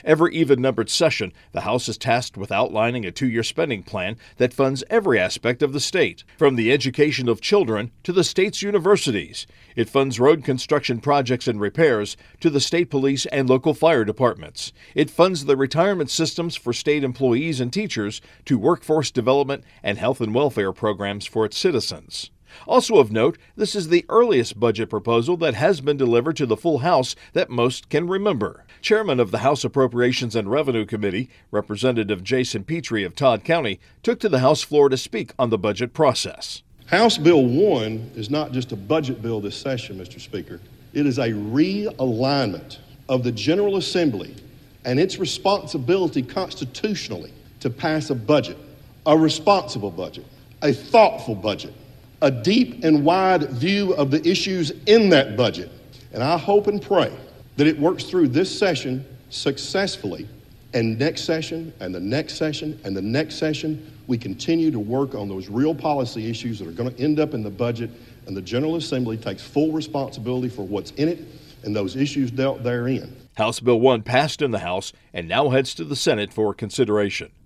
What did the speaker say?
Every even-numbered session, the House is tasked with outlining a 2-year spending plan that funds every aspect of the state, from the education of children to the state's universities. It funds road construction projects and repairs to the state police and local fire departments. It funds the retirement systems for state employees and teachers to workforce development and health and welfare programs for its citizens. Also of note, this is the earliest budget proposal that has been delivered to the full House that most can remember. Chairman of the House Appropriations and Revenue Committee, Representative Jason Petrie of Todd County, took to the House floor to speak on the budget process. House Bill 1 is not just a budget bill this session, Mr. Speaker. It is a realignment of the General Assembly and its responsibility constitutionally to pass a budget, a responsible budget, a thoughtful budget, a deep and wide view of the issues in that budget. And I hope and pray that it works through this session successfully, and next session and the next session and the next session, we continue to work on those real policy issues that are going to end up in the budget, and the General Assembly takes full responsibility for what's in it and those issues dealt therein. House Bill 1 passed in the House and now heads to the Senate for consideration.